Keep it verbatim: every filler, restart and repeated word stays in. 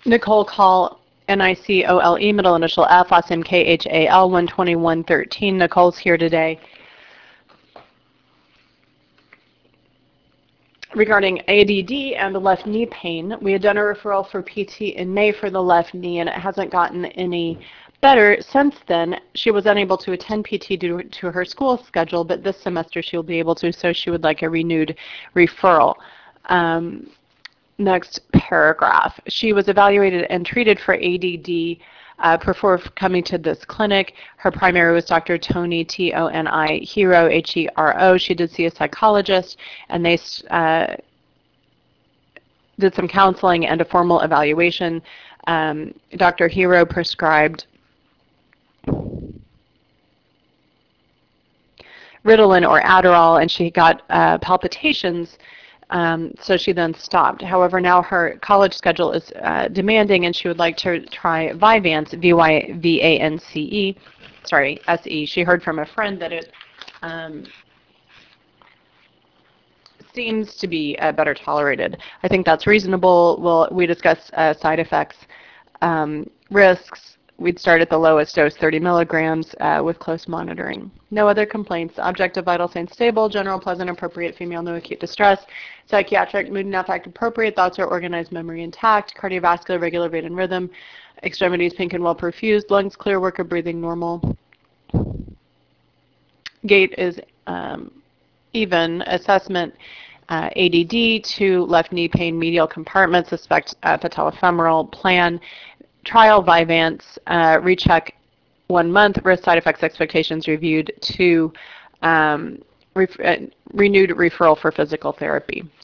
Nicole Call, N I C O L E, middle initial F, last name K H A L, one twenty-one thirteen. Nicole's here today regarding A D D and the left knee pain. We had done a referral for P T in May for the left knee, and it hasn't gotten any better since then. She was unable to attend P T due to her school schedule, but this semester she'll be able to, so she would like a renewed referral. Um, next paragraph. She was evaluated and treated for A D D uh, before coming to this clinic. Her primary was Doctor Tony, T O N I, Hero, H E R O. She did see a psychologist, and they uh, did some counseling and a formal evaluation. Um, Doctor Hero prescribed Ritalin or Adderall, and she got uh, palpitations. Um, so she then stopped. However, now her college schedule is uh, demanding, and she would like to try Vyvanse, V Y V A N C E, sorry, S E. She heard from a friend that it um, seems to be uh, better tolerated. I think that's reasonable. We'll, we discuss uh, side effects, um, risks. We'd start at the lowest dose, thirty milligrams, uh, with close monitoring. No other complaints. Objective vital signs stable, general pleasant, appropriate, female, no acute distress. Psychiatric, mood and affect appropriate, thoughts are organized, memory intact, cardiovascular, regular rate and rhythm, extremities pink and well perfused, lungs clear, work of breathing normal. Gait is um, even. Assessment, uh, A D D, two left knee pain, medial compartment, suspect uh, patellofemoral, plan, trial Vyvanse, uh, recheck one month, risk side effects expectations reviewed, two um, ref uh, renewed referral for physical therapy.